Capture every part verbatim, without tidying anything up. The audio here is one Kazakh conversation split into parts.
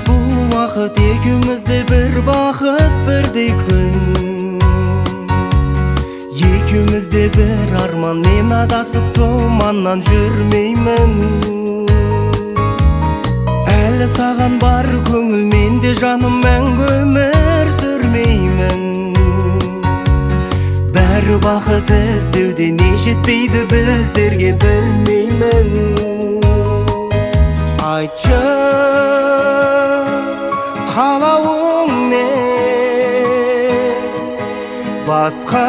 бұл уақыт екеумізде бір бақыт бірдей күн, екеумізде бір арман, мен адасып тұманнан жүрмеймін. Әлі саған бар көңіл, менде жаным, мәңгі өмір сүрмеймін. Бәрі бақыт іздеуде, не жетпейді біздерге, білмеймін. Айтшы, қалауың не, басқа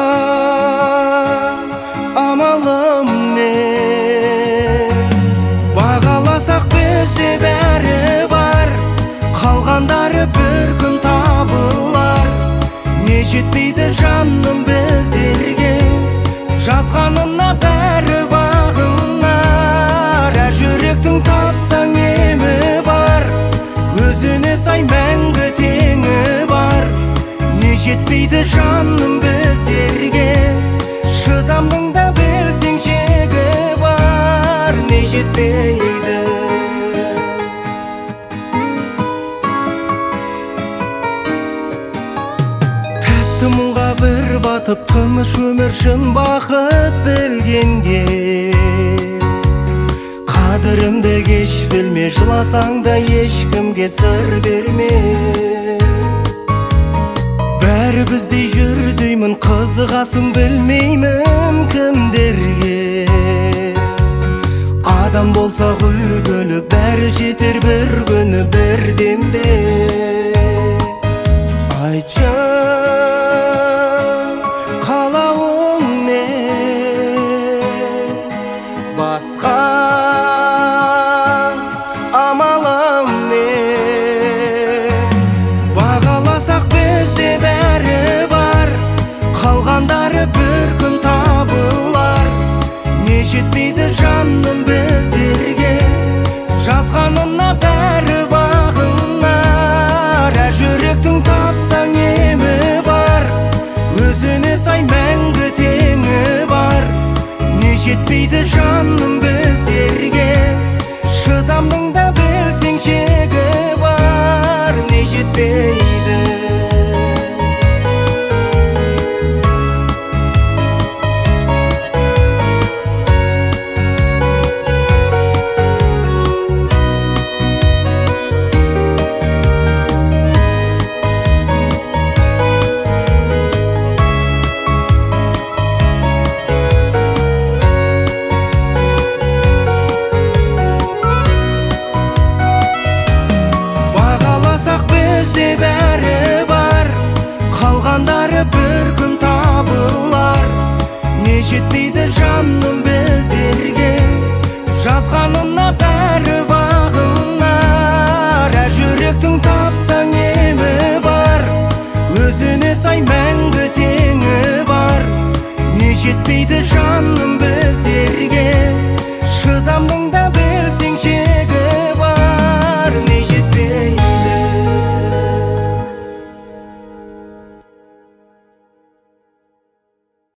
амалым не? Бағаласақ бізде бәрі бар, қалғандары бір күн табылар. Не жетпейді жаным біздерге, жазғанына бәрі бағынар. Әр жүректің тапсаң емі бар, өзіне сай мәңгі теңі бар. Не жетпейді жаным біздерге, шыдамның да білсең шегі бар. Не жетпейді. Тәтті мұңға бір батып, тыныш өмір шын бақыт білгенге. Қадірімді кеш білме, жыласаң да ешкімге сыр берме. Бәрі біздей жүр деймін, қызығасың білмеймін кімдерге. Адам болса үлгілі, бәрі жетер бір күні бір демде. Айтшы, қалауың не, басқа амалым не? Бағаласақ бізде бәрі бар, қалғандары бір күн табылар. Не жетпейді жаным біздерге, жазғанына бәрі бағынар. Әр жүректің тапсаң емі бар, өзіне сай мәңгі теңі бар. Не жетпейді жаным біздерге, шыдамның да білсең шегі бар. Не жетпейді. Бізде бәрі бар, қалғандары бір күн табылар. Не жетпейді жаным біздерге, жазғанына бәрі бар.